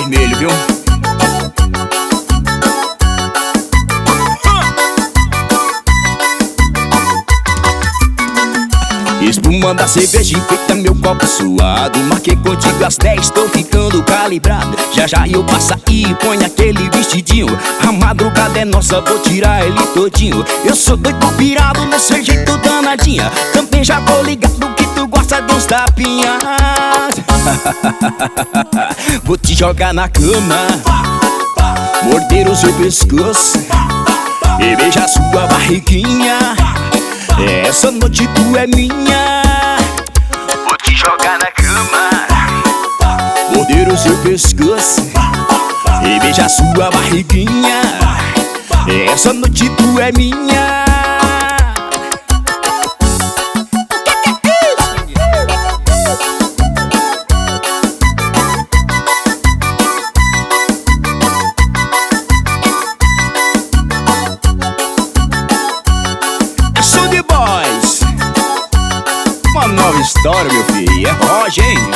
vermelho, viu? Espuma da cerveja enfeita meu copo suado. Marquei contigo às 10, tô ficando calibrado. Já já eu passo e põe aquele vestidinho. A madrugada é nossa, vou tirar ele todinho. Eu sou doido pirado no seu jeito danadinha. Também já tô ligado que tu gosta de uns tapinhas. Vou te jogar na cama, morder o seu pescoço e beijar sua barriguinha. Essa noite tu é minha. Vou te jogar na cama, morder o seu pescoço e beijar sua barriguinha. Essa noite tu é minha. Uma nova história, meu filho, é Roger, hein?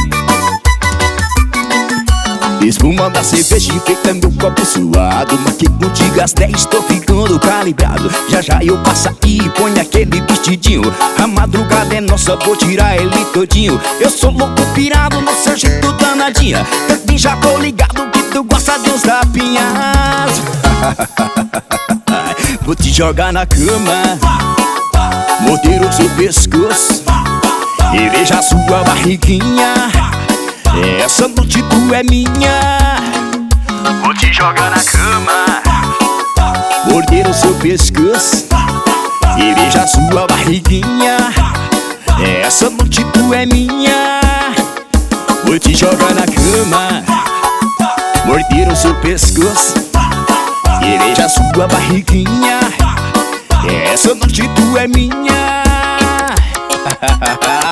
Espuma da cerveja enfeita meu copo suado. Marquei contigo às 10, tô ficando calibrado. Já já eu passo e põe aquele vestidinho. A madrugada é nossa, vou tirar ele todinho. Eu sou louco pirado no seu jeito danadinha. Também já tô ligado que tu gosta de uns tapinhas. Vou te jogar na cama, morder o seu pescoço e beijar sua barriguinha. Essa noite tu é minha. Vou te jogar na cama, morder o seu pescoço e beijar sua barriguinha. Essa noite tu é minha. Vou te jogar na cama, morder o seu pescoço e beijar sua barriguinha. Essa noite tu é minha.